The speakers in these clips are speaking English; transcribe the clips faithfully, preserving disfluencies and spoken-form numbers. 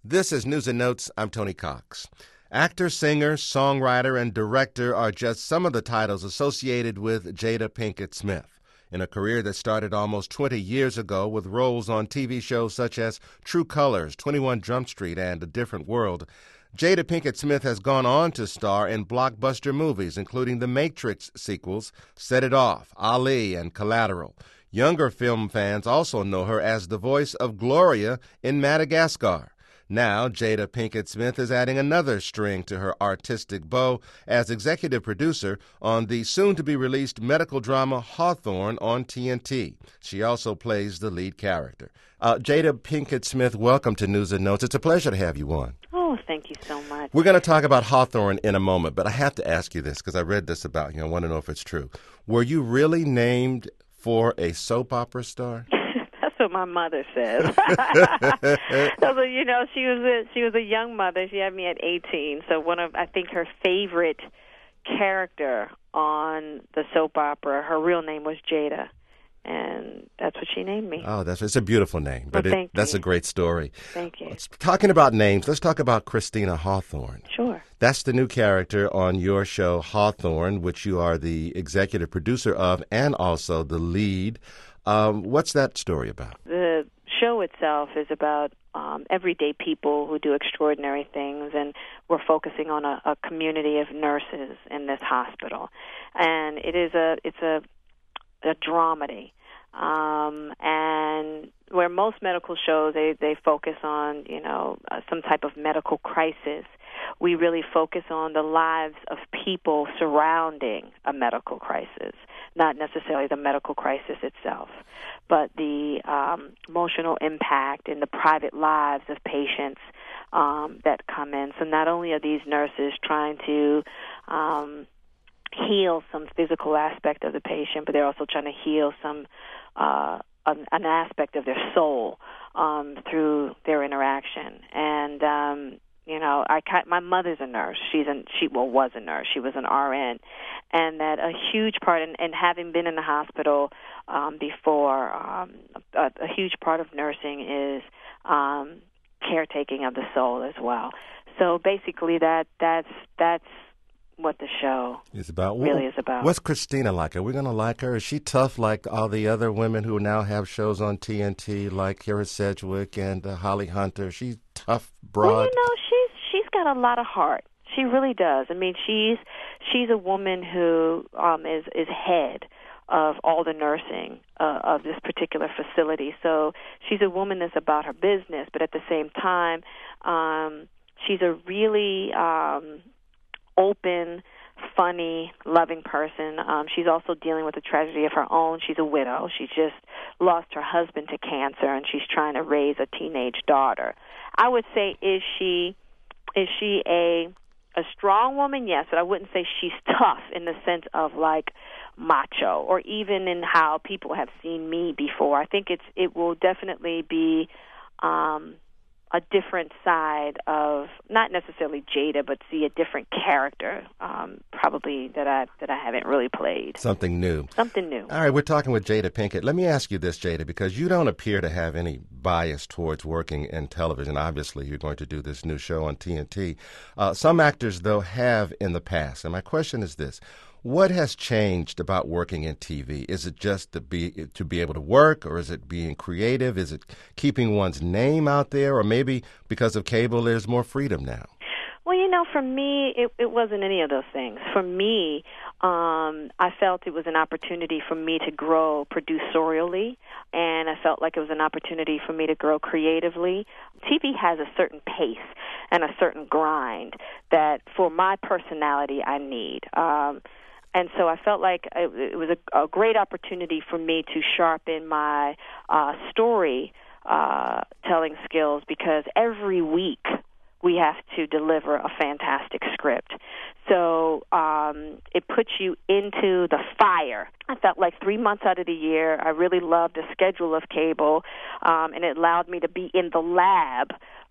This is News and Notes. I'm Tony Cox. Actor, singer, songwriter, and director are just some of the titles associated with Jada Pinkett Smith. In a career that started almost twenty years ago with roles on T V shows such as True Colors, twenty-one Jump Street, and A Different World, Jada Pinkett Smith has gone on to star in blockbuster movies, including the Matrix sequels, Set It Off, Ali, and Collateral. Younger film fans also know her as the voice of Gloria in Madagascar. Now, Jada Pinkett Smith is adding another string to her artistic bow as executive producer on the soon-to-be-released medical drama Hawthorne on T N T. She also plays the lead character. Uh, Jada Pinkett Smith, welcome to News and Notes. It's a pleasure to have you on. Oh, thank you so much. We're going to talk about Hawthorne in a moment, but I have to ask you this because I read this about you. I want to know if it's true. Were you really named for a soap opera star? That's what my mother says. So, you know, she was a, she was a young mother. She had me at eighteen. So one of, I think, her favorite character on the soap opera, her real name was Jada, and that's what she named me. Oh, that's it's a beautiful name, but well, it, that's you. a great story. Thank you. Let's, talking about names, let's talk about Christina Hawthorne. Sure. That's the new character on your show, Hawthorne, which you are the executive producer of and also the lead. Um, what's that story about? The show itself is about um, everyday people who do extraordinary things, and we're focusing on a, a community of nurses in this hospital. And it is a it's a, a dramedy. Um, and where most medical shows, they, they focus on, you know, uh, some type of medical crisis, we really focus on the lives of people surrounding a medical crisis, not necessarily the medical crisis itself, but the um, emotional impact in the private lives of patients um, that come in. So not only are these nurses trying to um, heal some physical aspect of the patient, but they're also trying to heal some uh, an, an aspect of their soul um, through their interaction. And um, you know, I my mother's a nurse. She's an she well was a nurse. She was an R N, and that a huge part, and, and having been in the hospital um, before, um, a, a huge part of nursing is um, caretaking of the soul as well. So basically, that that's that's what the show is about. Really is about. What's Christina like? Are we going to like her? Is she tough like all the other women who now have shows on T N T, like Kara Sedgwick and uh, Holly Hunter? She's tough, broad. Well, you know, she's she's got a lot of heart. She really does. I mean, she's she's a woman who um, is is head of all the nursing uh, of this particular facility. So she's a woman that's about her business, but at the same time, um, she's a really um, open, funny, loving person. Um, she's also dealing with a tragedy of her own. She's a widow. She just lost her husband to cancer, and she's trying to raise a teenage daughter. I would say, is she is she a a strong woman? Yes, but I wouldn't say she's tough in the sense of like macho, or even in how people have seen me before. I think it's it will definitely be um, a different side of not necessarily Jada, but see a different character, um, probably that I that I haven't really played. Something new. Something new. All right, we're talking with Jada Pinkett. Let me ask you this, Jada, because you don't appear to have any bias towards working in television. Obviously, you're going to do this new show on T N T. Uh, some actors, though, have in the past. And my question is this. What has changed about working in T V? Is it just to be to be able to work, or is it being creative? Is it keeping one's name out there, or maybe because of cable, there's more freedom now? Well, you know, for me, it, it wasn't any of those things. For me, um, I felt it was an opportunity for me to grow producerially, and I felt like it was an opportunity for me to grow creatively. T V has a certain pace and a certain grind that, for my personality, I need. Um, And so I felt like it, it was a, a great opportunity for me to sharpen my uh, story uh, telling skills, because every week we have to deliver a fantastic script. So um, it puts you into the fire. I felt like three months out of the year, I really loved the schedule of cable, um, and it allowed me to be in the lab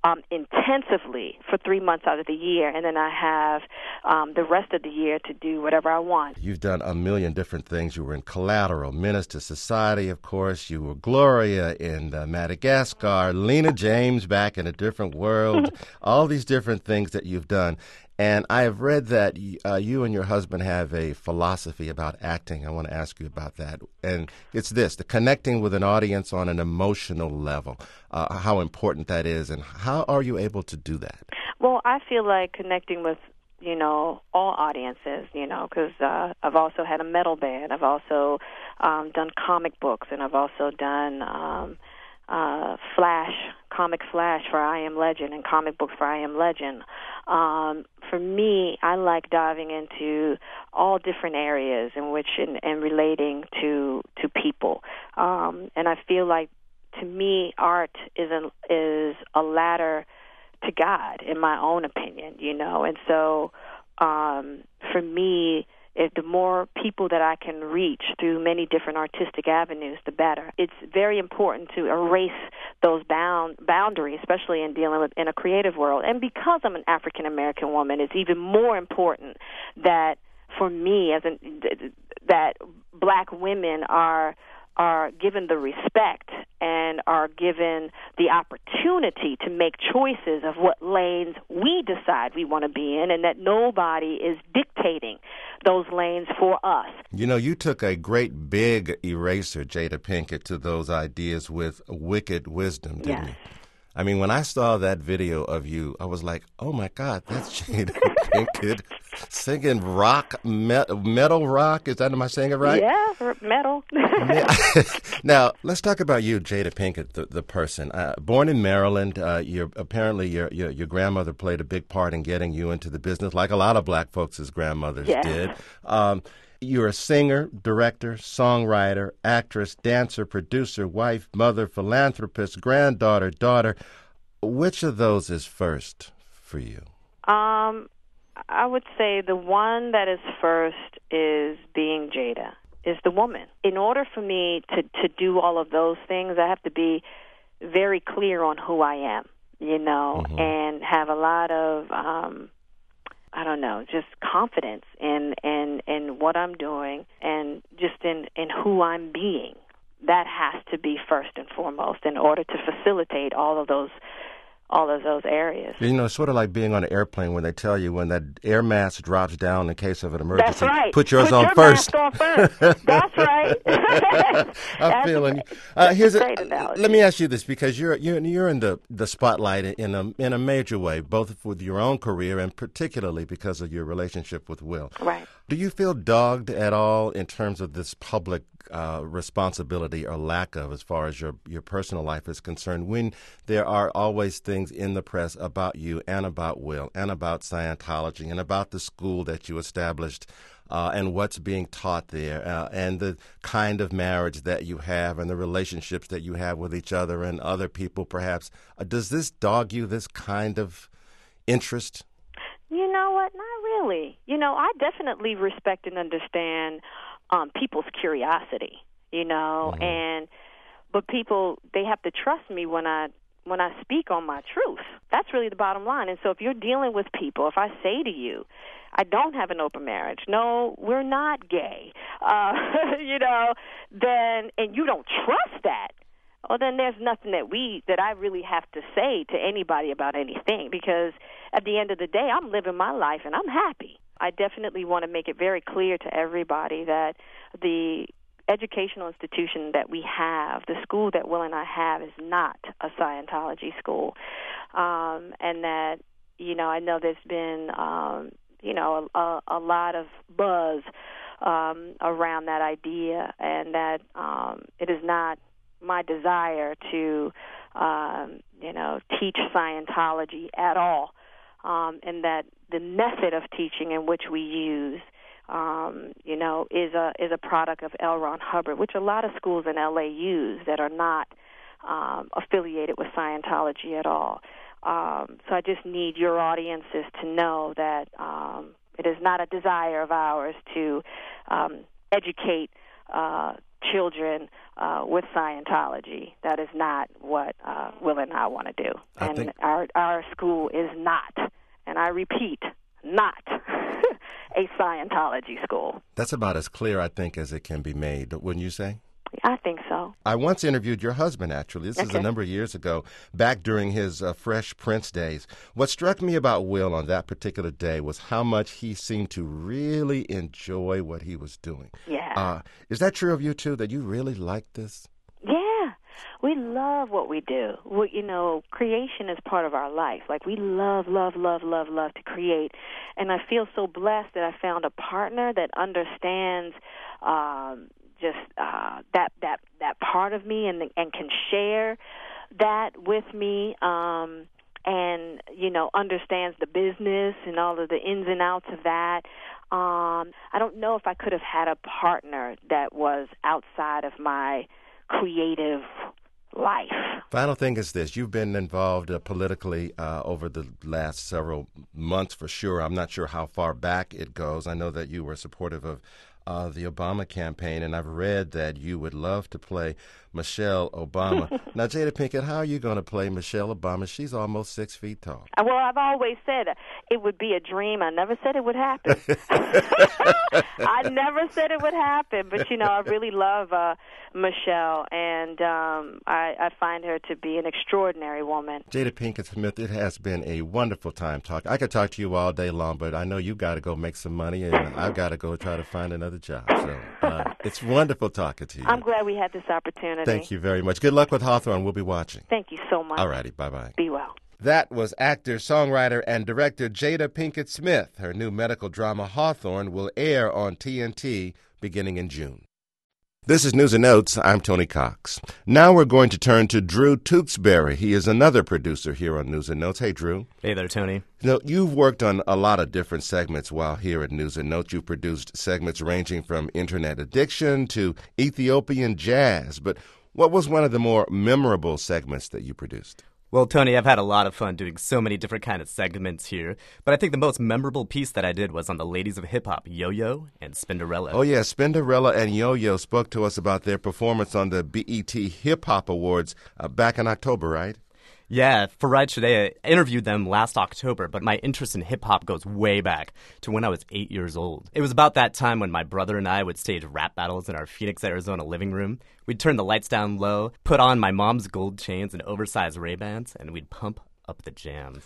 um, intensively for three months out of the year, and then I have um, the rest of the year to do whatever I want. You've done a million different things. You were in Collateral, Menace to Society, of course. You were Gloria in uh, Madagascar, Lena James back in a different world, all these different things that you've done. And I have read that uh, you and your husband have a philosophy about acting. I want to ask you about that. And it's this, the connecting with an audience on an emotional level, uh, how important that is, and how are you able to do that? Well, I feel like connecting with, you know, all audiences, you know, because uh, I've also had a metal band. I've also um, done comic books, and I've also done um, uh, Flash, comic Flash for I Am Legend and comic books for I Am Legend. Um, for me, I like diving into all different areas in which and, and relating to to people, um, and I feel like, to me, art is a, is a ladder to God, in my own opinion, you know. And so, um, for me, if the more people that I can reach through many different artistic avenues, the better. It's very important to erase those bound boundaries, especially in dealing with in a creative world. And because I'm an African American woman, it's even more important that for me, as an that black women are are given the respect and are given the opportunity to make choices of what lanes we decide we want to be in, and that nobody is dictating those lanes for us. You know, you took a great big eraser, Jada Pinkett, to those ideas with Wicked Wisdom, didn't Yes. you? I mean, when I saw that video of you, I was like, oh, my God, that's Jada Pinkett singing rock, metal, metal rock. Is that, am I saying it right? Yeah, metal. Now, let's talk about you, Jada Pinkett, the, the person. Uh, born in Maryland, uh, you're, apparently your, your your grandmother played a big part in getting you into the business, like a lot of black folks' grandmothers Yes. did. Um, You're a singer, director, songwriter, actress, dancer, producer, wife, mother, philanthropist, granddaughter, daughter. Which of those is first for you? Um, I would say the one that is first is being Jada, is the woman. In order for me to, to do all of those things, I have to be very clear on who I am, you know, mm-hmm. and have a lot of... Um, I don't know, just confidence in, in, in what I'm doing and just in, in who I'm being. That has to be first and foremost in order to facilitate all of those all of those areas. You know, it's sort of like being on an airplane when they tell you when that air mask drops down in case of an emergency. That's right. Put yours Put on your first. Mask on first. That's right. I'm That's feeling you. A, Uh, here's a a, great analogy. Let me ask you this, because you're you're you're in the, the spotlight in a in a major way, both with your own career and particularly because of your relationship with Will. Right. Do you feel dogged at all in terms of this public uh, responsibility or lack of, as far as your, your personal life is concerned, when there are always things in the press about you and about Will and about Scientology and about the school that you established uh, and what's being taught there uh, and the kind of marriage that you have and the relationships that you have with each other and other people perhaps? Uh, does this dog you, this kind of interest? You know what? Not really. You know, I definitely respect and understand um, people's curiosity, you know, mm-hmm. and but people, they have to trust me when I when I speak on my truth. That's really the bottom line. And so if you're dealing with people, if I say to you, I don't have an open marriage, no, we're not gay, uh, you know, then, and you don't trust that, well, then there's nothing that we, that I really have to say to anybody about anything, because at the end of the day, I'm living my life and I'm happy. I definitely want to make it very clear to everybody that the educational institution that we have, the school that Will and I have, is not a Scientology school. Um, and that, you know, I know there's been, um, you know, a, a lot of buzz um, around that idea, and that um, it is not my desire to, um, you know, teach Scientology at all, um, and that the method of teaching in which we use, um, you know, is a is a product of L. Ron Hubbard, which a lot of schools in L A use that are not um, affiliated with Scientology at all. Um, so I just need your audiences to know that um, it is not a desire of ours to um, educate uh, children uh, with Scientology. That is not what uh, Will and I want to do. I and think... our our school is not, and I repeat, not a Scientology school. That's about as clear, I think, as it can be made, wouldn't you say? I think so. I once interviewed your husband, actually. This okay. is a number of years ago, back during his uh, Fresh Prince days. What struck me about Will on that particular day was how much he seemed to really enjoy what he was doing. Yeah. Uh, is that true of you, too, that you really like this? Yeah. We love what we do. We, you know, creation is part of our life. Like, we love, love, love, love, love to create. And I feel so blessed that I found a partner that understands um just uh, that that that part of me and and can share that with me, um, and you know understands the business and all of the ins and outs of that. Um, I don't know if I could have had a partner that was outside of my creative life. Final thing is this. You've been involved uh, politically uh, over the last several months for sure. I'm not sure how far back it goes. I know that you were supportive of Uh, the Obama campaign, and I've read that you would love to play Michelle Obama. Now, Jada Pinkett, how are you going to play Michelle Obama? She's almost six feet tall. Well, I've always said it would be a dream. I never said it would happen. I never said it would happen, but, you know, I really love uh, Michelle, and um, I, I find her to be an extraordinary woman. Jada Pinkett Smith, it has been a wonderful time talking. I could talk to you all day long, but I know you've got to go make some money, and I've got to go try to find another job. So uh, it's wonderful talking to you. I'm glad we had this opportunity. Thank you very much. Good luck with Hawthorne. We'll be watching. Thank you so much. All righty. Bye-bye. Be well. That was actor, songwriter, and director Jada Pinkett Smith. Her new medical drama Hawthorne will air on T N T beginning in June. This is News and Notes. I'm Tony Cox. Now we're going to turn to Drew Tewksbury. He is another producer here on News and Notes. Hey, Drew. Hey there, Tony. You know, you've worked on a lot of different segments while here at News and Notes. You've produced segments ranging from internet addiction to Ethiopian jazz. But what was one of the more memorable segments that you produced? Well, Tony, I've had a lot of fun doing so many different kind of segments here, but I think the most memorable piece that I did was on the ladies of hip-hop, Yo-Yo and Spinderella. Oh, yeah, Spinderella and Yo-Yo spoke to us about their performance on the B E T Hip Hop Awards uh, back in October, right? Yeah, for Right Today, I interviewed them last October, but my interest in hip-hop goes way back to when I was eight years old. It was about that time when my brother and I would stage rap battles in our Phoenix, Arizona living room. We'd turn the lights down low, put on my mom's gold chains and oversized Ray-Bans, and we'd pump up the jams.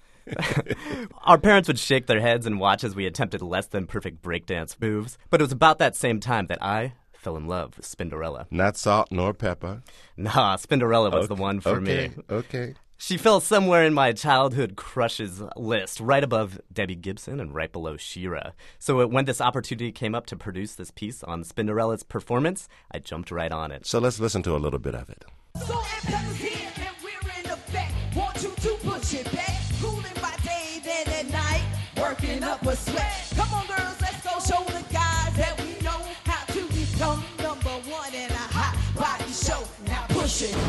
Our parents would shake their heads and watch as we attempted less than perfect breakdance moves, but it was about that same time that I fell in love with Spinderella. Not salt nor pepper. Nah, Spinderella was okay. the one for okay. me. Okay. She fell somewhere in my childhood crushes list, right above Debbie Gibson and right below Shira. So when this opportunity came up to produce this piece on Spinderella's performance, I jumped right on it. So let's listen to a little bit of it. So here and we're in effect. Want you to push it back. Cooling by day, then at night, working up a sweat. Come on, girls, let's go show the guys that we know how to become number one in a hot body show. Now push it.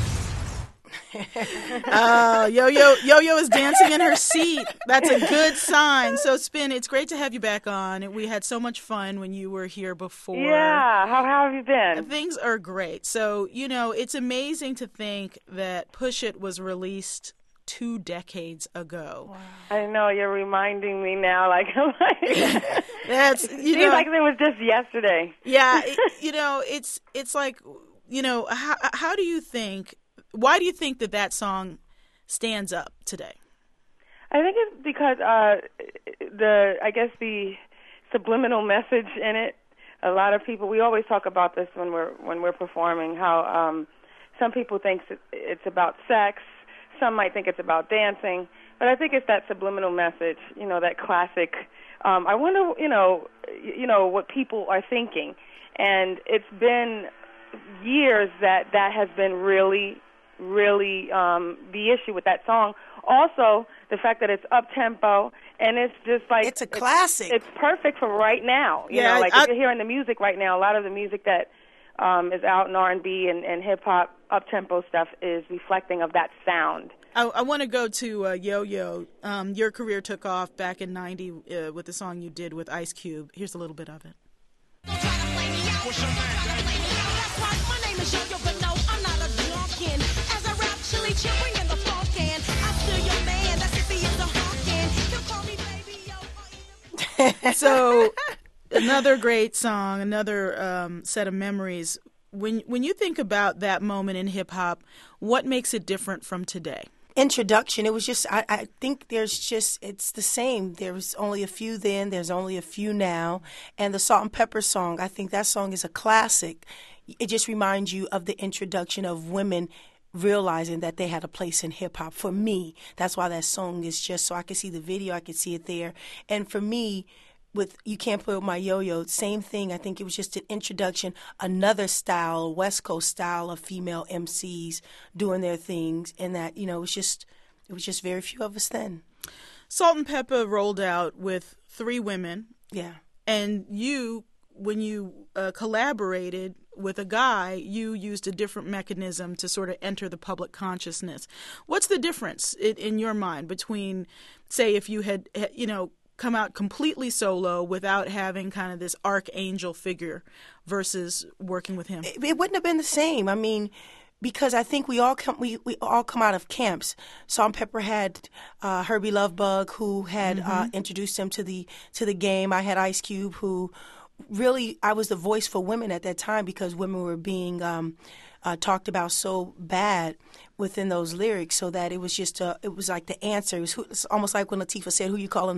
uh, Yo-Yo Yo-Yo is dancing in her seat. That's a good sign. So, Spin, it's great to have you back on. We had so much fun when you were here before. Yeah, how, how have you been? Things are great. So, you know, it's amazing to think that Push It was released two decades ago. Wow. I know, you're reminding me now. Like, like that's you seems know, like it was just yesterday. Yeah, it, you know, it's it's like, you know, how how do you think? Why do you think that that song stands up today? I think it's because uh, the, I guess the subliminal message in it. A lot of people, we always talk about this when we're when we're performing. How um, some people think it's about sex, some might think it's about dancing, but I think it's that subliminal message. You know, that classic. Um, I wonder, you know, you know what people are thinking, and it's been years that that has been really. really um, the issue with that song. Also, the fact that it's up-tempo, and it's just like... It's a classic. It's, it's perfect for right now. You yeah, know, like I, if you're hearing the music right now, a lot of the music that um, is out in R and B and, and hip-hop, up-tempo stuff is reflecting of that sound. I, I want to go to uh, Yo-Yo. Um, your career took off back in ninety uh, with the song you did with Ice Cube. Here's a little bit of it. Don't try to play me out. What's your name, baby? That's right, my name is Yo-Yo, but no, I'm not a drunken. As I rap, chili chill, bringing the funk in. I'm still your man, that's if he is a honkin'. You call me baby, yo. So, another great song, another um, set of memories. When when you think about that moment in hip hop, what makes it different from today? Introduction. It was just, I, I think there's just, it's the same. There was only a few then, there's only a few now. And the Salt and Pepper song, I think that song is a classic. It just reminds you of the introduction of women realizing that they had a place in hip hop. For me, that's why that song is just, so I could see the video, I could see it there. And for me, with You Can't Put My Yo-Yo, same thing. I think it was just an introduction, another style, a West Coast style of female M Cs doing their things, and that, you know, it was just it was just very few of us then. Salt and Pepper rolled out with three women. Yeah. And you, when you uh, collaborated with a guy, you used a different mechanism to sort of enter the public consciousness. What's the difference in, in your mind between, say, if you had, you know, come out completely solo without having kind of this archangel figure versus working with him? It, it wouldn't have been the same. I mean, because I think we all come we, we all come out of camps. Salt and Pepper had uh, Herbie Lovebug, who had mm-hmm. uh, introduced them to the to the game. I had Ice Cube, who really, I was the voice for women at that time because women were being um, uh, talked about so bad within those lyrics, so that it was just a, it was like the answer. It was who, it's almost like when Latifah said, "Who you calling?"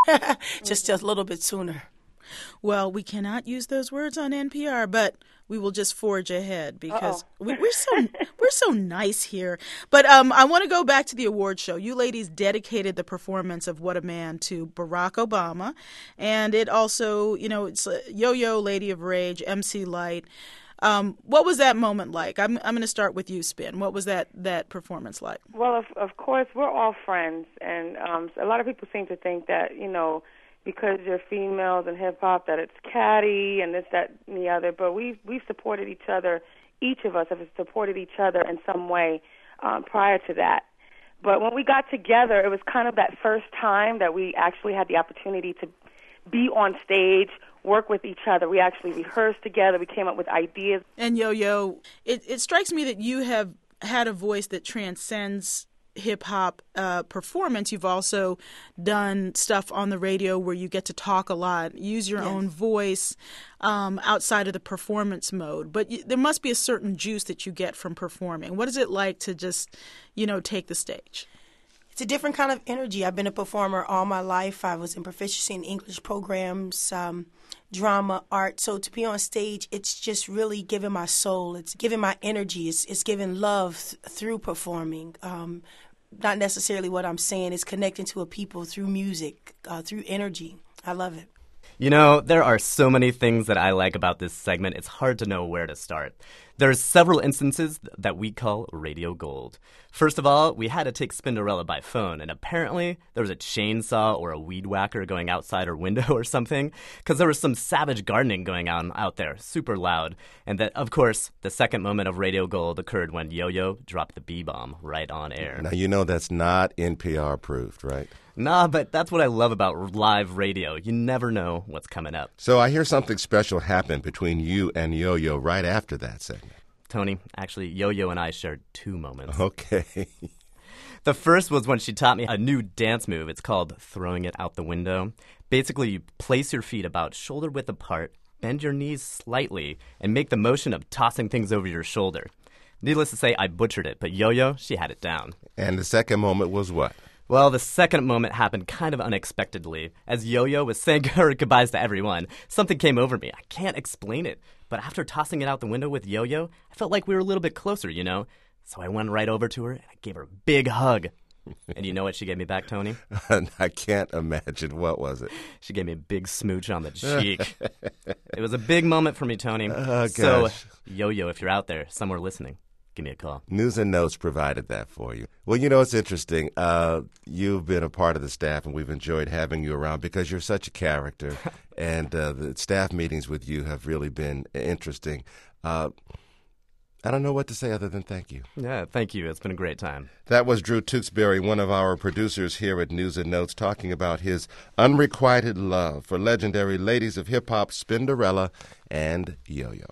just a little bit sooner. Well, we cannot use those words on N P R, but we will just forge ahead because we, we're so we're so nice here. But um, I want to go back to the award show. You ladies dedicated the performance of "What a Man" to Barack Obama, and it also, you know, it's uh, Yo-Yo, Lady of Rage, M C Lyte. Um, what was that moment like? I'm I'm going to start with you, Spin. What was that, that performance like? Well, of, of course, we're all friends, and um, a lot of people seem to think that, you know, because you're females in hip-hop, that it's catty and this, that, and the other, but we've, we've supported each other. Each of us have supported each other in some way um, prior to that. But when we got together, it was kind of that first time that we actually had the opportunity to be on stage, work with each other. We actually rehearsed together. We came up with ideas. And Yo-Yo, it, it strikes me that you have had a voice that transcends hip-hop uh, performance. You've also done stuff on the radio where you get to talk a lot, use your yes. own voice um, outside of the performance mode. But y- there must be a certain juice that you get from performing. What is it like to just, you know, take the stage? It's a different kind of energy. I've been a performer all my life. I was in proficiency in English programs, um, drama, art. So to be on stage, it's just really giving my soul. It's giving my energy. It's, it's giving love th- through performing. Um, not necessarily what I'm saying. It's connecting to a people through music, uh, through energy. I love it. You know, there are so many things that I like about this segment, it's hard to know where to start. There's several instances that we call radio gold. First of all, we had to take Spinderella by phone, and apparently there was a chainsaw or a weed whacker going outside her window or something, because there was some savage gardening going on out there, super loud. And that, of course, the second moment of radio gold occurred when Yo-Yo dropped the B-bomb right on air. Now, you know that's not N P R approved, right? Nah, but that's what I love about live radio. You never know what's coming up. So I hear something special happened between you and Yo-Yo right after that segment. Tony, actually, Yo-Yo and I shared two moments. Okay. The first was when she taught me a new dance move. It's called throwing it out the window. Basically, you place your feet about shoulder width apart, bend your knees slightly, and make the motion of tossing things over your shoulder. Needless to say, I butchered it, but Yo-Yo, she had it down. And the second moment was what? Well, the second moment happened kind of unexpectedly. As Yo-Yo was saying her goodbyes to everyone, something came over me. I can't explain it. But after tossing it out the window with Yo-Yo, I felt like we were a little bit closer, you know? So I went right over to her and I gave her a big hug. And you know what she gave me back, Tony? I can't imagine. What was it? She gave me a big smooch on the cheek. It was a big moment for me, Tony. Oh, gosh. So, Yo-Yo, if you're out there, somewhere listening, give me a call. News and Notes provided that for you. Well, you know, it's interesting. Uh, you've been a part of the staff, and we've enjoyed having you around because you're such a character. and uh, the staff meetings with you have really been interesting. Uh, I don't know what to say other than thank you. Yeah, thank you. It's been a great time. That was Drew Tewksbury, one of our producers here at News and Notes, talking about his unrequited love for legendary ladies of hip-hop Spinderella and Yo-Yo.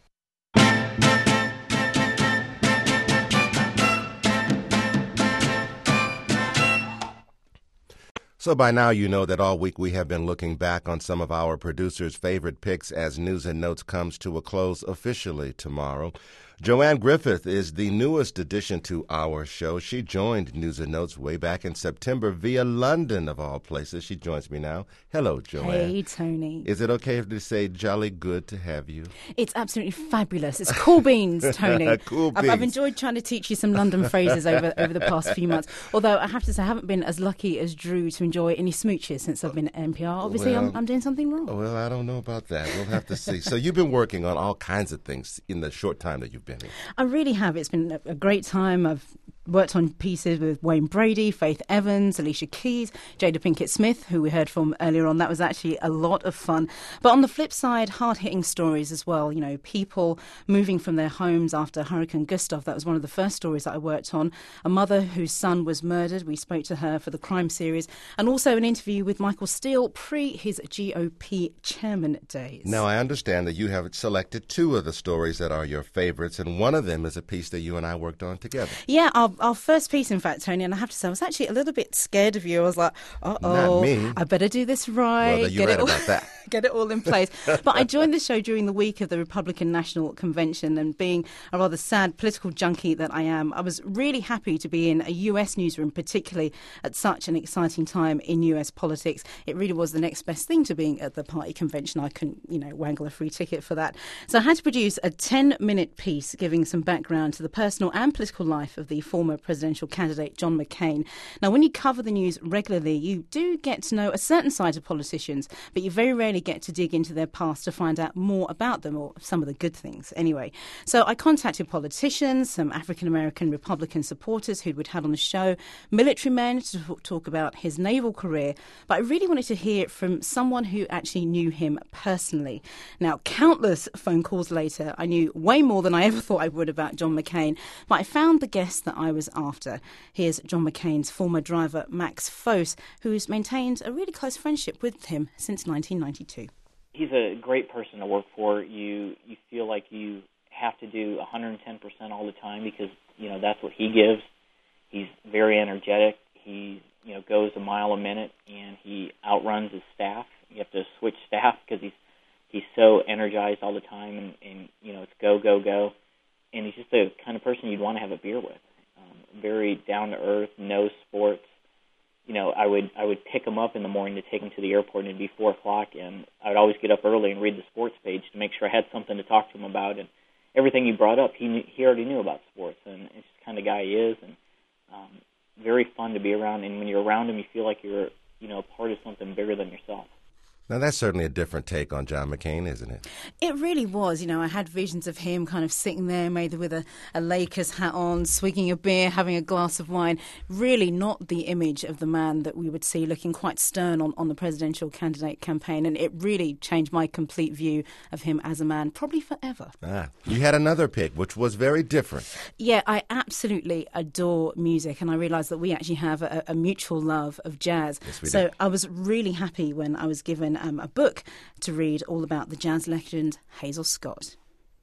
So by now you know that all week we have been looking back on some of our producers' favorite picks as News and Notes comes to a close officially tomorrow. Joanne Griffith is the newest addition to our show. She joined News and Notes way back in September via London, of all places. She joins me now. Hello, Joanne. Hey, Tony. Is it okay to say jolly good to have you? It's absolutely fabulous. It's cool beans, Tony. Cool I've, beans. I've enjoyed trying to teach you some London phrases over, over the past few months. Although I have to say I haven't been as lucky as Drew to enjoy any smooches since I've been at N P R. Obviously, Well, I'm, I'm doing something wrong. Well, I don't know about that. We'll have to see. So you've been working on all kinds of things in the short time that you've been here. I really have. It's been a, a great time. I've worked on pieces with Wayne Brady, Faith Evans, Alicia Keys, Jada Pinkett Smith, who we heard from earlier on. That was actually a lot of fun. But on the flip side, hard-hitting stories as well. You know, people moving from their homes after Hurricane Gustav. That was one of the first stories that I worked on. A mother whose son was murdered. We spoke to her for the crime series. And also an interview with Michael Steele pre his G O P chairman days. Now, I understand that you have selected two of the stories that are your favorites, and one of them is a piece that you and I worked on together. Yeah, our, our first piece, in fact, Tony, and I have to say, I was actually a little bit scared of you. I was like, Not uh-oh, me. I better do this right. Well, you're get right it all, about that. Get it all in place. But I joined the show during the week of the Republican National Convention, and being a rather sad political junkie that I am, I was really happy to be in a U S newsroom, particularly at such an exciting time in U S politics. It really was the next best thing to being at the party convention. I couldn't, you know, wangle a free ticket for that. So I had to produce a ten-minute piece giving some background to the personal and political life of the former presidential candidate John McCain. Now, when you cover the news regularly, you do get to know a certain side of politicians, but you very rarely get to dig into their past to find out more about them, or some of the good things anyway. So I contacted politicians, some African-American Republican supporters who we'd had on the show, military men to talk about his naval career, but I really wanted to hear it from someone who actually knew him personally. Now, countless phone calls later, I knew way more than I ever thought I would about John McCain, but I found the guest that I was after. Here's John McCain's former driver, Max Fose, who's maintained a really close friendship with him since nineteen ninety-two. He's a great person to work for. You you feel like you have to do one hundred ten percent all the time because, you know, that's what he gives. He's very energetic. He, you know, goes a mile a minute, and he outruns his staff. You have to switch staff because he's he's so energized all the time, and, and you know, it's go, go, go. And he's just the kind of person you'd want to have a beer with. Um, very down-to-earth, knows sports. You know, I would I would pick him up in the morning to take him to the airport, and it'd be four o'clock, and I'd always get up early and read the sports page to make sure I had something to talk to him about. And everything he brought up, he knew, he already knew about sports, and it's the kind of guy he is, and um, very fun to be around. And when you're around him, you feel like you're, you know, part of something bigger than yourself. Now, that's certainly a different take on John McCain, isn't it? It really was. You know, I had visions of him kind of sitting there, maybe with a, a Lakers hat on, swigging a beer, having a glass of wine. Really not the image of the man that we would see looking quite stern on, on the presidential candidate campaign. And it really changed my complete view of him as a man, probably forever. Ah, you had another pick, which was very different. Yeah, I absolutely adore music, and I realised that we actually have a, a mutual love of jazz. Yes, we so do. I was really happy when I was given um, a book to read all about the jazz legend Hazel Scott.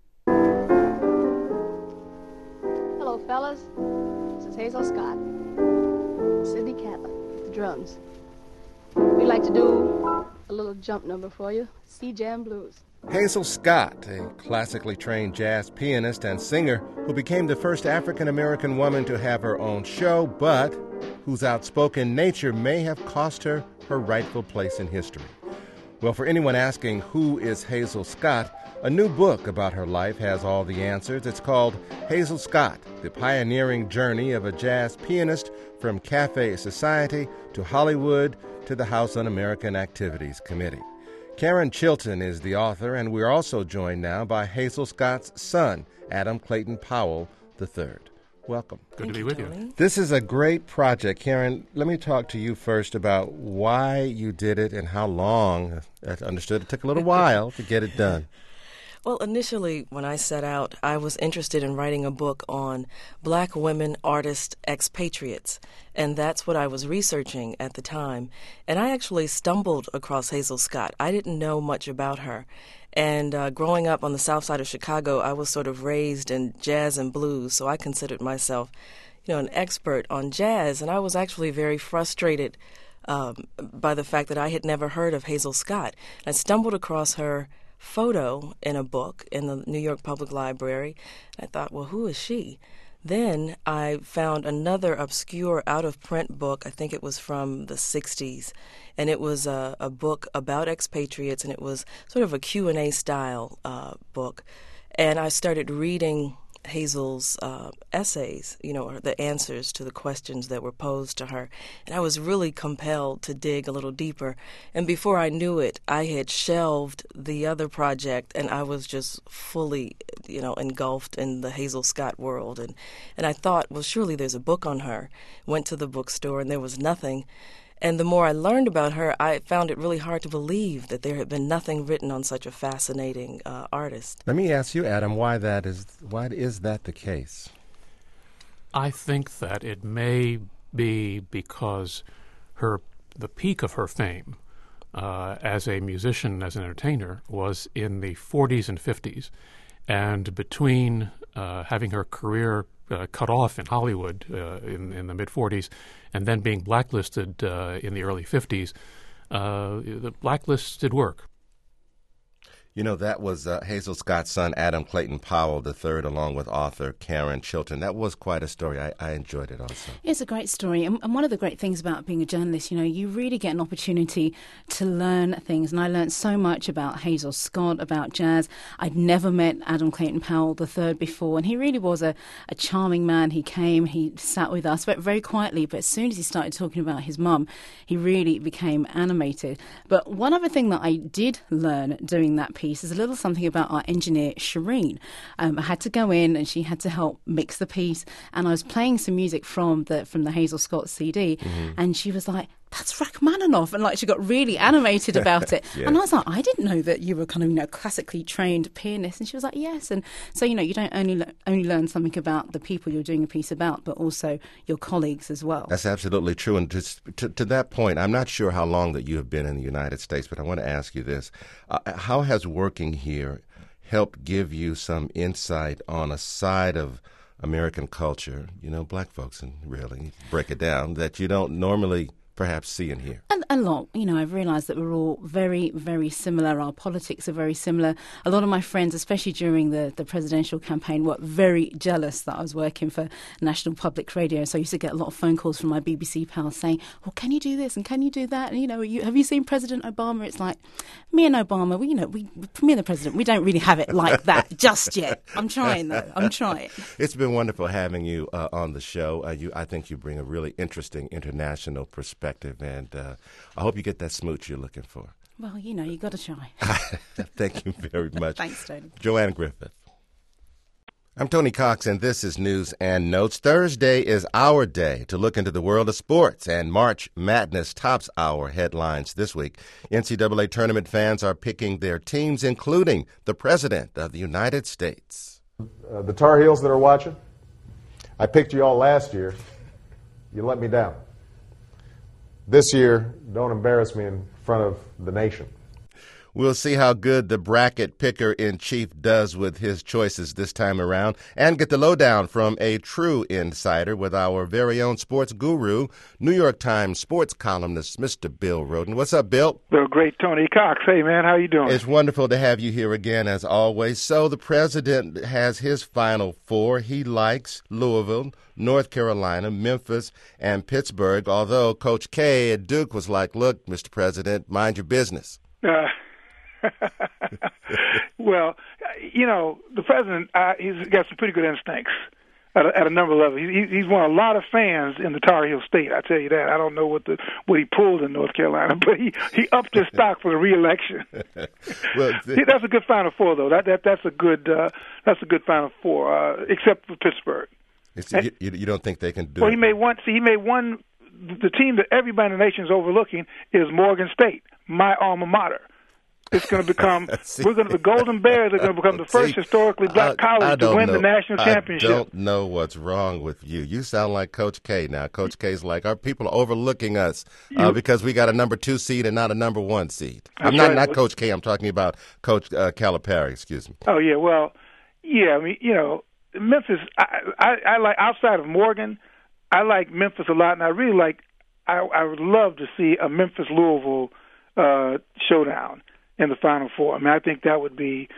Hello, fellas. This is Hazel Scott. Sidney Catler, the drums. We'd like to do a little jump number for you, Sea Jam Blues. Hazel Scott, a classically trained jazz pianist and singer who became the first African-American woman to have her own show, but whose outspoken nature may have cost her her rightful place in history. Well, for anyone asking who is Hazel Scott, a new book about her life has all the answers. It's called Hazel Scott, The Pioneering Journey of a Jazz Pianist from Cafe Society to Hollywood to the House Un-American Activities Committee. Karen Chilton is the author, and we're also joined now by Hazel Scott's son, Adam Clayton Powell the third. Welcome. Good Thank to be with Tony. you. This is a great project. Karen, let me talk to you first about why you did it and how long. I understood it took a little while to get it done. Well, initially, when I set out, I was interested in writing a book on black women artist expatriates, and that's what I was researching at the time. And I actually stumbled across Hazel Scott. I didn't know much about her. And uh, growing up on the south side of Chicago, I was sort of raised in jazz and blues, so I considered myself, you know, an expert on jazz. And I was actually very frustrated um, by the fact that I had never heard of Hazel Scott. I stumbled across her photo in a book in the New York Public Library. I thought, well, who is she? Then I found another obscure out-of-print book. I think it was from the sixties, and it was a, a book about expatriates, and it was sort of a Q and A style uh, book. And I started reading Hazel's uh, essays, you know, the answers to the questions that were posed to her. And I was really compelled to dig a little deeper. And before I knew it, I had shelved the other project, and I was just fully, you know, engulfed in the Hazel Scott world. And, and I thought, well, surely there's a book on her. Went to the bookstore, and there was nothing. And the more I learned about her, I found it really hard to believe that there had been nothing written on such a fascinating uh, artist. Let me ask you, Adam, why that is why is that the case? I think that it may be because her the peak of her fame uh, as a musician, as an entertainer, was in the forties and fifties. And between uh, having her career uh, cut off in Hollywood uh, in, in the mid-forties and then being blacklisted uh, in the early fifties, uh, the blacklist did work. You know, that was uh, Hazel Scott's son, Adam Clayton Powell the third, along with author Karen Chilton. That was quite a story. I, I enjoyed it also. It's a great story. And, and one of the great things about being a journalist, you know, you really get an opportunity to learn things. And I learned so much about Hazel Scott, about jazz. I'd never met Adam Clayton Powell the third before. And he really was a, a charming man. He came, he sat with us very, very quietly. But as soon as he started talking about his mum, he really became animated. But one other thing that I did learn doing that piece is a little something about our engineer, Shireen. Um, I had to go in and she had to help mix the piece. And I was playing some music from the from the Hazel Scott C D. Mm-hmm. And she was like, that's Rachmaninoff. And like she got really animated about it. Yes. And I was like, I didn't know that you were kind of, you know, classically trained pianist. And she was like, yes. And so, you know, you don't only le- only learn something about the people you're doing a piece about, but also your colleagues as well. That's absolutely true. And to, to, to that point, I'm not sure how long that you have been in the United States, but I want to ask you this. Uh, how has working here helped give you some insight on a side of American culture, you know, black folks, and really break it down, that you don't normally perhaps see and hear? And a lot. You know, I've realised that we're all very, very similar. Our politics are very similar. A lot of my friends, especially during the, the presidential campaign, were very jealous that I was working for National Public Radio. So I used to get a lot of phone calls from my B B C pals saying, well, can you do this and can you do that? And, you know, you, have you seen President Obama? It's like, me and Obama, we, you know, we, me and the president, we don't really have it like that just yet. I'm trying, though. I'm trying. It's been wonderful having you uh, on the show. Uh, you, I think you bring a really interesting international perspective. And uh, I hope you get that smooch you're looking for. Well, you know, you got to try. Thank you very much. Thanks, Tony. Joanne Griffith. I'm Tony Cox, and this is News and Notes. Thursday is our day to look into the world of sports, and March Madness tops our headlines this week. N C double A tournament fans are picking their teams, including the President of the United States. Uh, the Tar Heels that are watching, I picked you all last year. You let me down. This year, don't embarrass me in front of the nation. We'll see how good the bracket picker-in-chief does with his choices this time around, and get the lowdown from a true insider with our very own sports guru, New York Times sports columnist, Mister Bill Rhoden. What's up, Bill? The great Tony Cox. Hey, man, how you doing? It's wonderful to have you here again, as always. So the president has his final four. He likes Louisville, North Carolina, Memphis, and Pittsburgh, although Coach K at Duke was like, look, Mister President, mind your business. Uh, well, you know, the president, uh, he's got some pretty good instincts at a, at a number of levels. He, he's won a lot of fans in the Tar Heel State, I tell you that. I don't know what the what he pulled in North Carolina, but he, he upped his stock for the re-election. well, th- that's a good Final Four, though. That that that's a good uh, that's a good Final Four, uh, except for Pittsburgh. It's, you, you don't think they can do well, it? Well, he made one. See, he made one. The team that everybody in the nation is overlooking is Morgan State, my alma mater. It's going to become, we're going to, the Golden Bears are going to become the first See, historically black I, college I to win know, the national championship. I don't know what's wrong with you. You sound like Coach K now. Coach K's like, our people are overlooking us uh, you, because we got a number two seed and not a number one seed. I'm not, right. not Coach K. I'm talking about Coach uh, Calipari, excuse me. Oh, yeah, well, yeah, I mean, you know, Memphis, I, I, I like, outside of Morgan, I like Memphis a lot, and I really like, I, I would love to see a Memphis-Louisville uh, showdown in the Final Four. I mean, I think that would be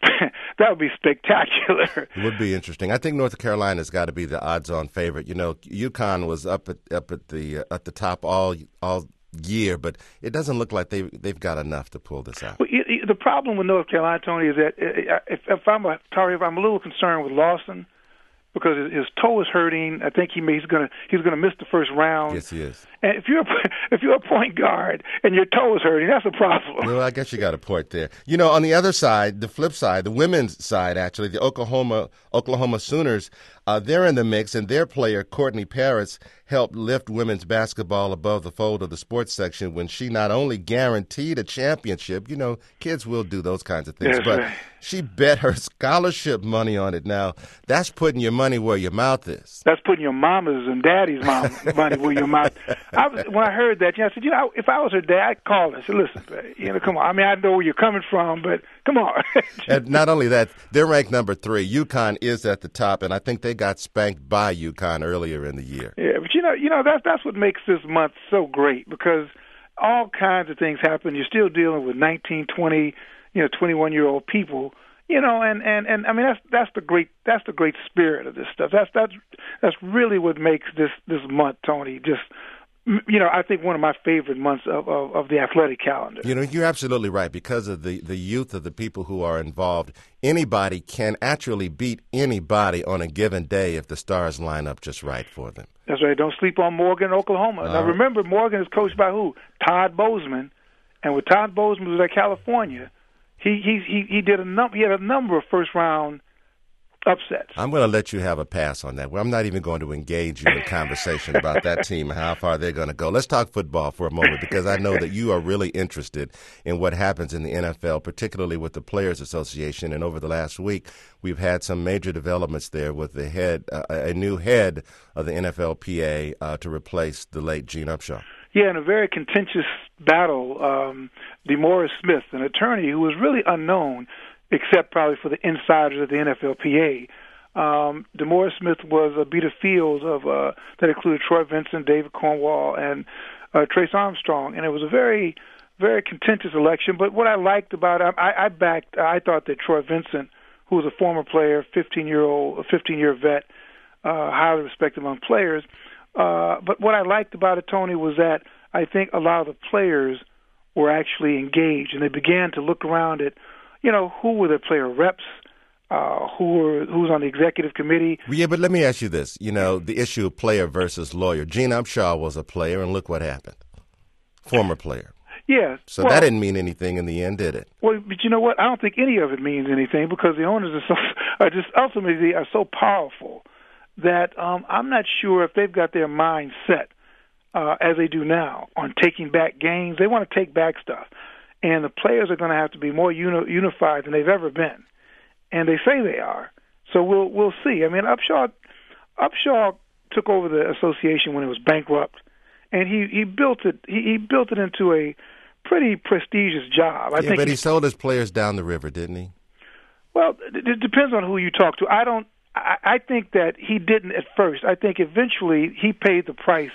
that would be spectacular. It would be interesting. I think North Carolina's got to be the odds-on favorite. You know, UConn was up at up at the uh, at the top all all year, but it doesn't look like they they've got enough to pull this out. Well, it, it, the problem with North Carolina, Tony, is that if, if I'm a Tar Heel, I'm a little concerned with Lawson, because his toe is hurting. I think he may, he's going to he's going to miss the first round. Yes, he is. And if you're if you're a point guard and your toe is hurting, that's a problem. Well, I guess you got a point there. You know, on the other side, the flip side, the women's side, actually, the Oklahoma Oklahoma Sooners, uh, they're in the mix, and their player Courtney Paris helped lift women's basketball above the fold of the sports section when she not only guaranteed a championship. You know, kids will do those kinds of things, yes, but right. she bet her scholarship money on it. Now, that's putting your money where your mouth is. That's putting your mama's and daddy's mom money where your mouth. I was, when I heard that, you know, I said, you know, if I was her dad, I'd call her and say, listen, babe, you know, come on. I mean, I know where you're coming from, but come on. And not only that, they're ranked number three. UConn is at the top, and I think they got spanked by UConn earlier in the year. Yeah, but you know, you know that's that's what makes this month so great, because all kinds of things happen. You're still dealing with nineteen, twenty, you know, twenty-one year old people. You know, and, and, and I mean that's that's the great that's the great spirit of this stuff. That's that's that's really what makes this this month, Tony, just. You know, I think one of my favorite months of, of, of the athletic calendar. You know, you're absolutely right. Because of the, the youth of the people who are involved, anybody can actually beat anybody on a given day if the stars line up just right for them. That's right. Don't sleep on Morgan, Oklahoma. Uh, now, remember, Morgan is coached by who? Todd Bozeman. And with Todd Bozeman was at California, he he he, he did a num- he had a number of first round upsets. I'm going to let you have a pass on that. Well, I'm not even going to engage you in conversation about that team and how far they're going to go. Let's talk football for a moment, because I know that you are really interested in what happens in the N F L, particularly with the Players Association. And over the last week, we've had some major developments there with the head, uh, a new head of the N F L P A uh, to replace the late Gene Upshaw. Yeah, in a very contentious battle, um, DeMaurice Smith, an attorney who was really unknown, except probably for the insiders of the N F L P A. Um, DeMaurice Smith was a beat of fields of uh, that included Troy Vincent, David Cornwall, and uh, Trace Armstrong, and it was a very, very contentious election. But what I liked about it, I, I backed. I thought that Troy Vincent, who was a former player, fifteen-year-old, a fifteen-year vet, uh, highly respected among players. Uh, but what I liked about it, Tony, was that I think a lot of the players were actually engaged, and they began to look around at, you know, who were the player reps, uh, who were who's on the executive committee. Yeah, but let me ask you this. You know, the issue of player versus lawyer. Gene Upshaw was a player, and look what happened. Former player. Yeah. So well, that didn't mean anything in the end, did it? Well, but you know what? I don't think any of it means anything, because the owners are, so, are just ultimately are so powerful that um, I'm not sure if they've got their mind set, uh, as they do now, on taking back games. They want to take back stuff. And the players are going to have to be more uni- unified than they've ever been, and they say they are. So we'll we'll see. I mean, Upshaw Upshaw took over the association when it was bankrupt, and he, he built it. He, he built it into a pretty prestigious job. I yeah, think but he, he sold his players down the river, didn't he? Well, it, it depends on who you talk to. I don't. I, I think that he didn't at first. I think eventually he paid the price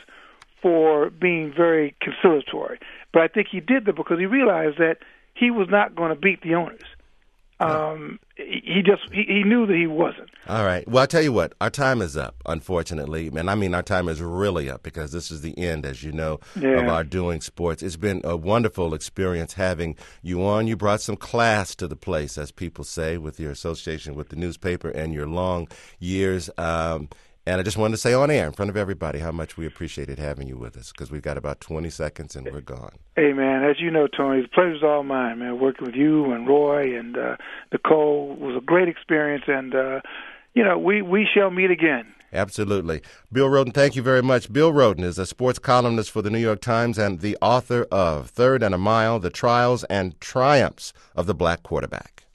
for being very conciliatory. But I think he did that because he realized that he was not going to beat the owners. Um, he just he, he knew that he wasn't. All right. Well, I'll tell you what. Our time is up, unfortunately. And I mean, our time is really up, because this is the end, as you know, yeah. of our doing sports. It's been a wonderful experience having you on. You brought some class to the place, as people say, with your association with the newspaper and your long years. Um, And I just wanted to say on air in front of everybody how much we appreciated having you with us, because we've got about twenty seconds and we're gone. Hey, man, as you know, Tony, the pleasure's all mine, man. Working with you and Roy and uh, Nicole was a great experience, and, uh, you know, we, we shall meet again. Absolutely. Bill Rhoden, thank you very much. Bill Rhoden is a sports columnist for the New York Times and the author of Third and a Mile, The Trials and Triumphs of the Black Quarterback.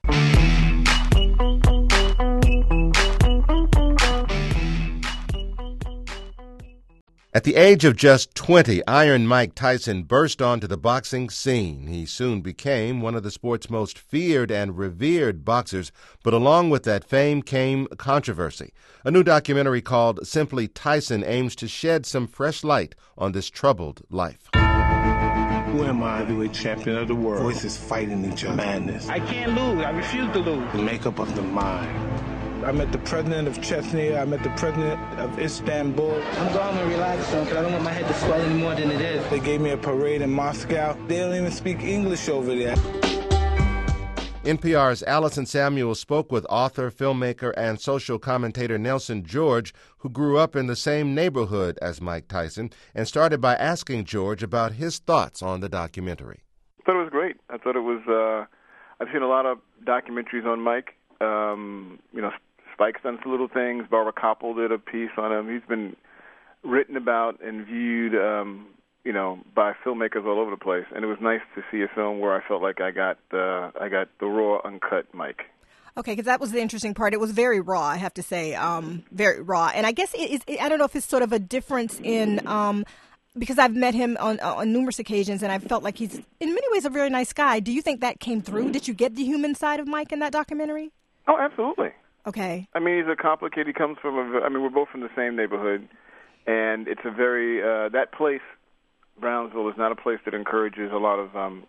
At the age of just twenty, Iron Mike Tyson burst onto the boxing scene. He soon became one of the sport's most feared and revered boxers, but along with that fame came controversy. A new documentary called Simply Tyson aims to shed some fresh light on this troubled life. Who am I? Heavyweight champion of the world. Voices fighting each other. Madness. I can't lose. I refuse to lose. The makeup of the mind. I met the president of Chechnya. I met the president of Istanbul. I'm going to relax, son, because I don't want my head to swell any more than it is. They gave me a parade in Moscow. They don't even speak English over there. N P R's Allison Samuel spoke with author, filmmaker, and social commentator Nelson George, who grew up in the same neighborhood as Mike Tyson, and started by asking George about his thoughts on the documentary. I thought it was great. I thought it was, uh, I've seen a lot of documentaries on Mike. Um, you know, Spike's done some little things. Barbara Koppel did a piece on him. He's been written about and viewed, um, you know, by filmmakers all over the place. And it was nice to see a film where I felt like I got uh, I got the raw, uncut Mike. Okay, because that was the interesting part. It was very raw, I have to say, um, very raw. And I guess it is. I don't know if it's sort of a difference in. Um, Because I've met him on on numerous occasions, and I felt like he's, in many ways, a very nice guy. Do you think that came through? Did you get the human side of Mike in that documentary? Oh, absolutely. Okay. I mean, he's a complicated. He comes from a. I mean, we're both from the same neighborhood, and it's a very uh, that place, Brownsville, is not a place that encourages a lot of um,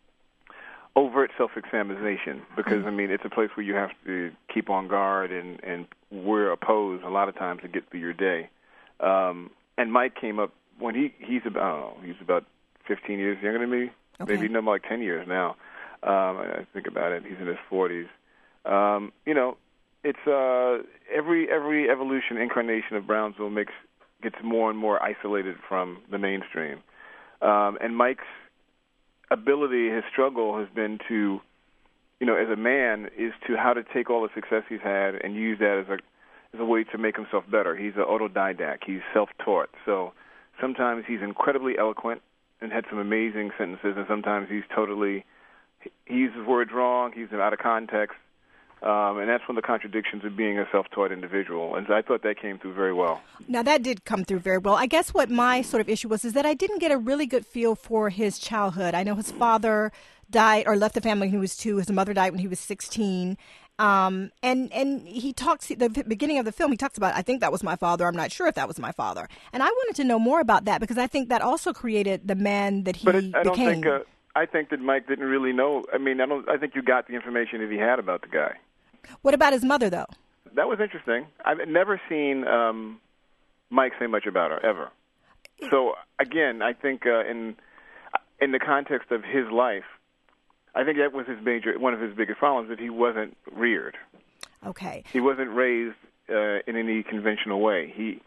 overt self-examination. Because mm-hmm. I mean, it's a place where you have to keep on guard, and and we're opposed a lot of times to get through your day. Um, and Mike came up. When he he's about I don't know, he's about fifteen years younger than me, okay. maybe no more like ten years now. Um, I think about it. He's in his forties. Um, you know, it's uh, every every evolution incarnation of Brownsville makes gets more and more isolated from the mainstream. Um, and Mike's ability, his struggle, has been to, you know, as a man, is to how to take all the success he's had and use that as a as a way to make himself better. He's an autodidact. He's self-taught. So. Sometimes he's incredibly eloquent and had some amazing sentences, and sometimes he's totally, he uses words wrong, he's out of context, um, and that's one of the contradictions of being a self-taught individual. And I thought that came through very well. Now, that did come through very well. I guess what my sort of issue was is that I didn't get a really good feel for his childhood. I know his father died or left the family when he was two. His mother died when he was sixteen. Um, and, and he talks, the beginning of the film, he talks about, I think that was my father. I'm not sure if that was my father. And I wanted to know more about that because I think that also created the man that he but it, I don't became. Think, uh, I think that Mike didn't really know. I mean, I don't. I think you got the information that he had about the guy. What about his mother, though? That was interesting. I've never seen um, Mike say much about her, ever. So, again, I think uh, in in the context of his life, I think that was his major, one of his biggest problems, that he wasn't reared. Okay. He wasn't raised uh, in any conventional way. He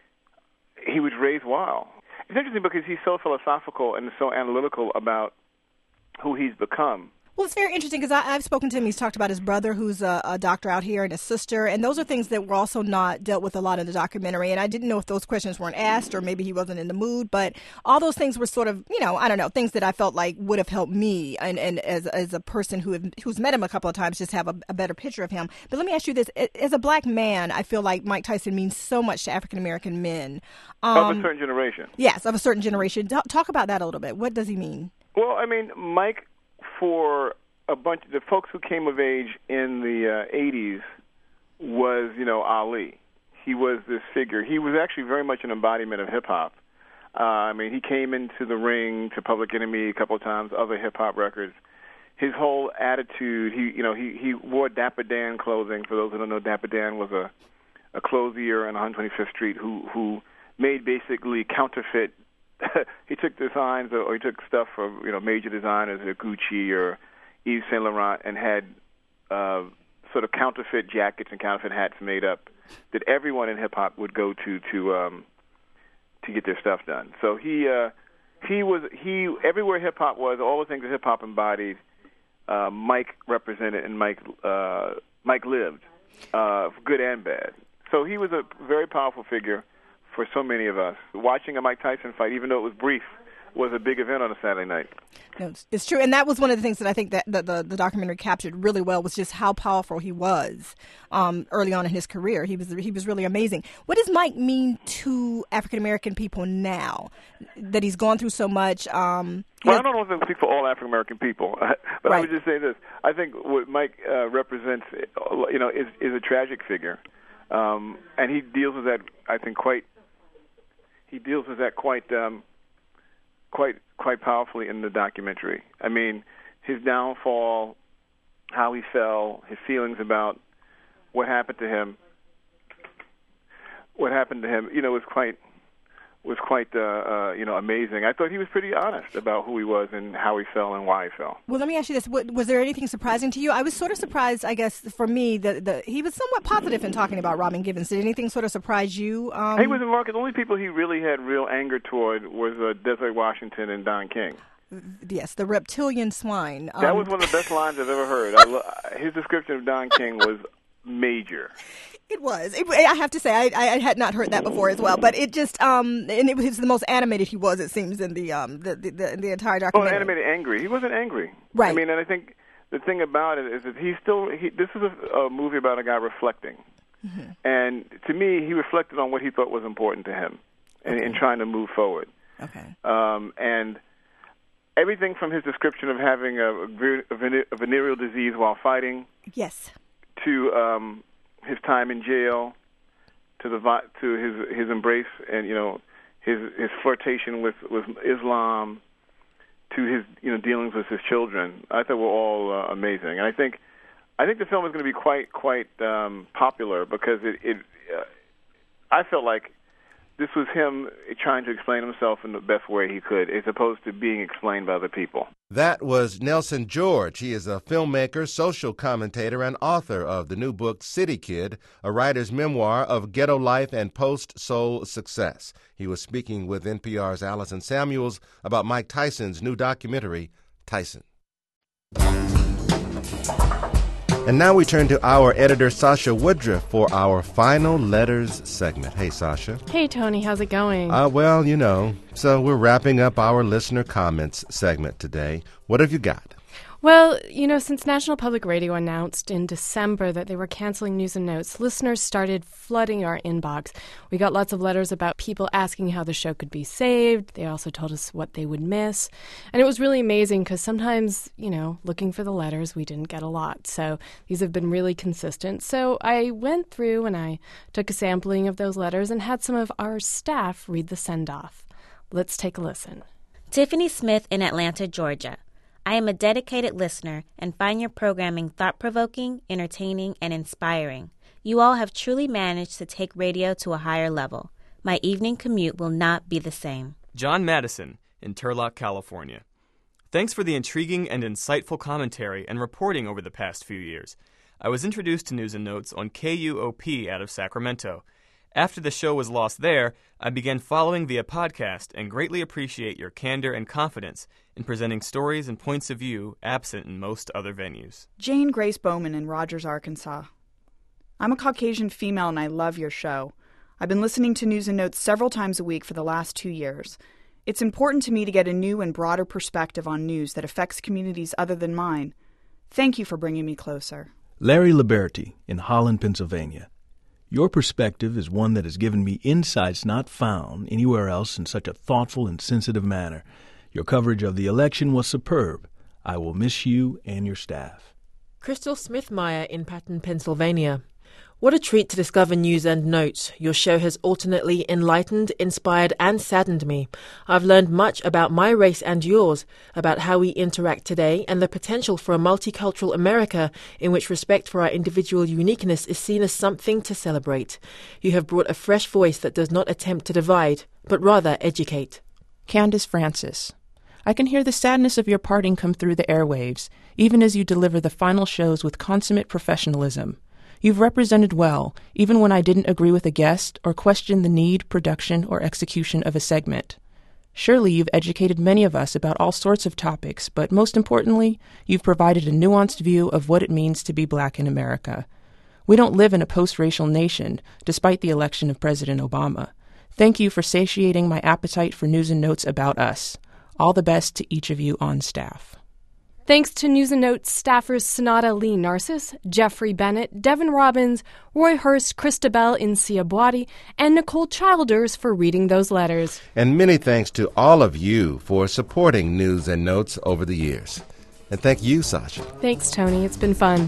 he was raised wild. It's interesting because he's so philosophical and so analytical about who he's become. Well, it's very interesting because I've spoken to him. He's talked about his brother, who's a, a doctor out here, and his sister. And those are things that were also not dealt with a lot in the documentary. And I didn't know if those questions weren't asked or maybe he wasn't in the mood. But all those things were sort of, you know, I don't know, things that I felt like would have helped me and, and as as a person who have, who's met him a couple of times, just have a, a better picture of him. But let me ask you this. As a black man, I feel like Mike Tyson means so much to African-American men. Um, of a certain generation. Yes, of a certain generation. Talk about that a little bit. What does he mean? Well, I mean, Mike, for a bunch of the folks who came of age in the uh, eighties was, you know, Ali. He was this figure. He was actually very much an embodiment of hip-hop. Uh, I mean, he came into the ring to Public Enemy a couple of times, other hip-hop records. His whole attitude, he, you know, he, he wore Dapper Dan clothing. For those who don't know, Dapper Dan was a, a clothier on one hundred twenty-fifth Street who, who made basically counterfeit. He took designs or, or he took stuff from, you know, major designers like Gucci or Yves Saint Laurent and had uh, sort of counterfeit jackets and counterfeit hats made up that everyone in hip hop would go to to um, to get their stuff done. So he uh, he was he everywhere hip hop was, all the things that hip hop embodied, uh, Mike represented and Mike uh, Mike lived, uh, good and bad. So he was a very powerful figure for so many of us. Watching a Mike Tyson fight, even though it was brief, was a big event on a Saturday night. No, it's, it's true, and that was one of the things that I think that the, the, the documentary captured really well, was just how powerful he was um, early on in his career. He was he was really amazing. What does Mike mean to African American people now that he's gone through so much? Um, well, I don't know if I speak for all African American people, but right. I would just say this: I think what Mike uh, represents, you know, is is a tragic figure, um, and he deals with that. I think quite. He deals with that quite. Um, quite quite powerfully in the documentary. I mean, his downfall, how he fell, his feelings about what happened to him, what happened to him, you know, was quite was quite uh, uh, you know amazing. I thought he was pretty honest about who he was and how he fell and why he fell. Well, let me ask you this: what, was there anything surprising to you? I was sort of surprised, I guess, for me that the, he was somewhat positive in talking about Robin Givens. Did anything sort of surprise you? Um, he was in market. The only people he really had real anger toward was uh, Desiree Washington and Don King. Yes, the reptilian swine. Um, that was one of the best lines I've ever heard. I lo- his description of Don King was major. It was. It, I have to say, I, I had not heard that before as well. But it just, um, and it was the most animated he was, it seems, in the um, the, the, the, the entire documentary. Oh, animated, angry. He wasn't angry. Right. I mean, and I think the thing about it is that he's still. He, this is a, a movie about a guy reflecting, mm-hmm. and to me, he reflected on what he thought was important to him, and, okay. and trying to move forward. Okay. Um, and everything from his description of having a, a, vene- a venereal disease while fighting. Yes. To um, his time in jail, to the to his his embrace and you know his his flirtation with, with Islam, to his you know dealings with his children, I thought were all uh, amazing. And I think I think the film is going to be quite quite um, popular because it. it uh, I felt like this was him trying to explain himself in the best way he could, as opposed to being explained by other people. That was Nelson George. He is a filmmaker, social commentator, and author of the new book City Kid, a writer's memoir of ghetto life and post-soul success. He was speaking with N P R's Allison Samuels about Mike Tyson's new documentary, Tyson. And now we turn to our editor, Sasha Woodruff, for our Final Letters segment. Hey, Sasha. Hey, Tony. How's it going? Uh, well, you know, so we're wrapping up our listener comments segment today. What have you got? Well, you know, since National Public Radio announced in December that they were canceling News and Notes, listeners started flooding our inbox. We got lots of letters about people asking how the show could be saved. They also told us what they would miss. And it was really amazing because sometimes, you know, looking for the letters, we didn't get a lot. So these have been really consistent. So I went through and I took a sampling of those letters and had some of our staff read the send-off. Let's take a listen. Tiffany Smith in Atlanta, Georgia. I am a dedicated listener and find your programming thought-provoking, entertaining, and inspiring. You all have truly managed to take radio to a higher level. My evening commute will not be the same. John Madison in Turlock, California. Thanks for the intriguing and insightful commentary and reporting over the past few years. I was introduced to News and Notes on K U O P out of Sacramento. After the show was lost there, I began following via podcast and greatly appreciate your candor and confidence in presenting stories and points of view absent in most other venues. Jane Grace Bowman in Rogers, Arkansas. I'm a Caucasian female and I love your show. I've been listening to News and Notes several times a week for the last two years. It's important to me to get a new and broader perspective on news that affects communities other than mine. Thank you for bringing me closer. Larry Liberty in Holland, Pennsylvania. Your perspective is one that has given me insights not found anywhere else in such a thoughtful and sensitive manner. Your coverage of the election was superb. I will miss you and your staff. Crystal Smithmeyer in Patton, Pennsylvania. What a treat to discover News and Notes. Your show has alternately enlightened, inspired, and saddened me. I've learned much about my race and yours, about how we interact today, and the potential for a multicultural America in which respect for our individual uniqueness is seen as something to celebrate. You have brought a fresh voice that does not attempt to divide, but rather educate. Candace Francis. I can hear the sadness of your parting come through the airwaves, even as you deliver the final shows with consummate professionalism. You've represented well, even when I didn't agree with a guest or question the need, production, or execution of a segment. Surely you've educated many of us about all sorts of topics, but most importantly, you've provided a nuanced view of what it means to be black in America. We don't live in a post-racial nation, despite the election of President Obama. Thank you for satiating my appetite for news and notes about us. All the best to each of you on staff. Thanks to News and Notes staffers Sonata Lee Narcis, Jeffrey Bennett, Devin Robbins, Roy Hurst, Christabel Insiabuati, and Nicole Childers for reading those letters. And many thanks to all of you for supporting News and Notes over the years. And thank you, Sasha. Thanks, Tony. It's been fun.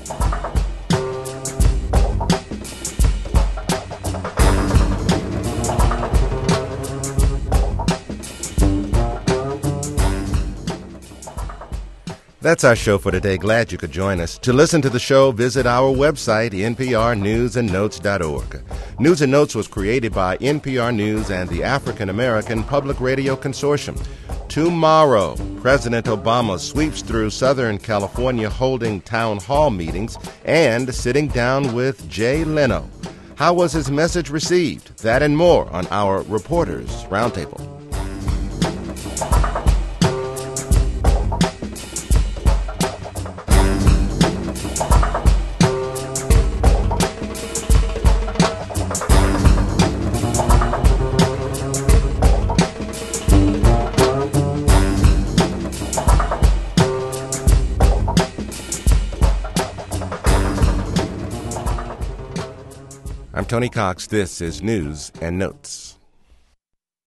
That's our show for today. Glad you could join us. To listen to the show, visit our website, n p r news and notes dot org. News and Notes was created by N P R News and the African American Public Radio Consortium. Tomorrow, President Obama sweeps through Southern California holding town hall meetings and sitting down with Jay Leno. How was his message received? That and more on our Reporters Roundtable. I'm Tony Cox. This is News and Notes.